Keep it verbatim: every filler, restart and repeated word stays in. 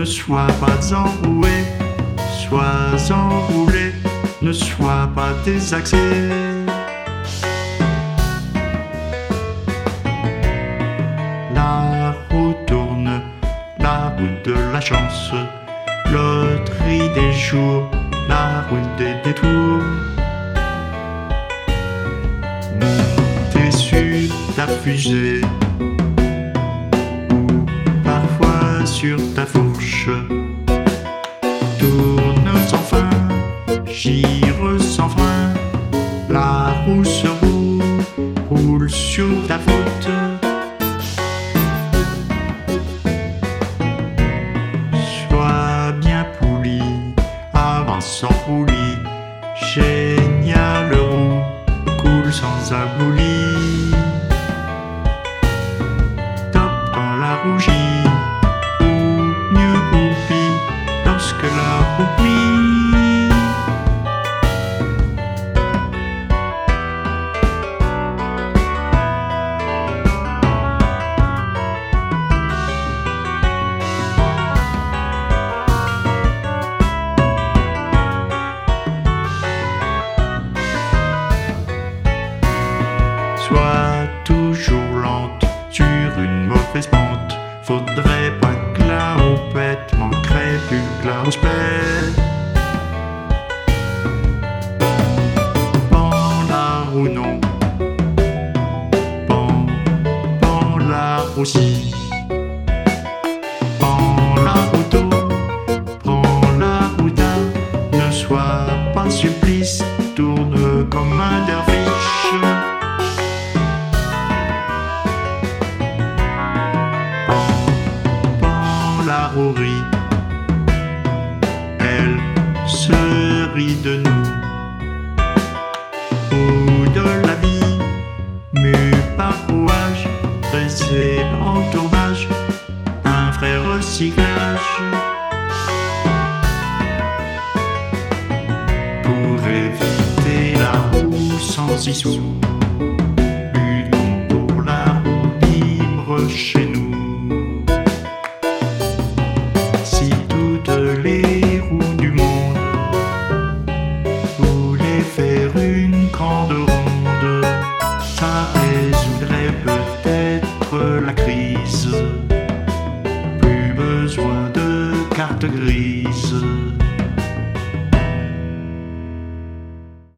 sois pas enroué, sois enroulé, ne sois pas désaxé. La roue tourne, la route de la chance, loterie des jours, la route des détours. Montez sur ta fusée, ou parfois sur ta fourche. Tourne sans fin, gire sans frein, la roue se roule, roule sur ta faute. Sois bien pouli, avance sans roulis, génial roue, coule sans abouli. Top quand la rougit, ou mieux oublie, lorsque la roue plie. Sois toujours lente sur une mauvaise pente. Faudrait pas que la houppette manquerait plus que la houspette. Pends la roue non, pends, pends la roue si. Pends la roue d'eau, prends la roue d'âme. Ne sois pas supplice, tourne comme un derviche. La roue rit, elle se rit de nous, ou de la vie, mue par rouage, dressée en tournage, un vrai recyclage. Pour éviter la roue sans issue, luttons pour la roue libre chez nous. Les roues du monde voulaient faire une grande ronde, ça résoudrait peut-être la crise. Plus besoin de carte grise.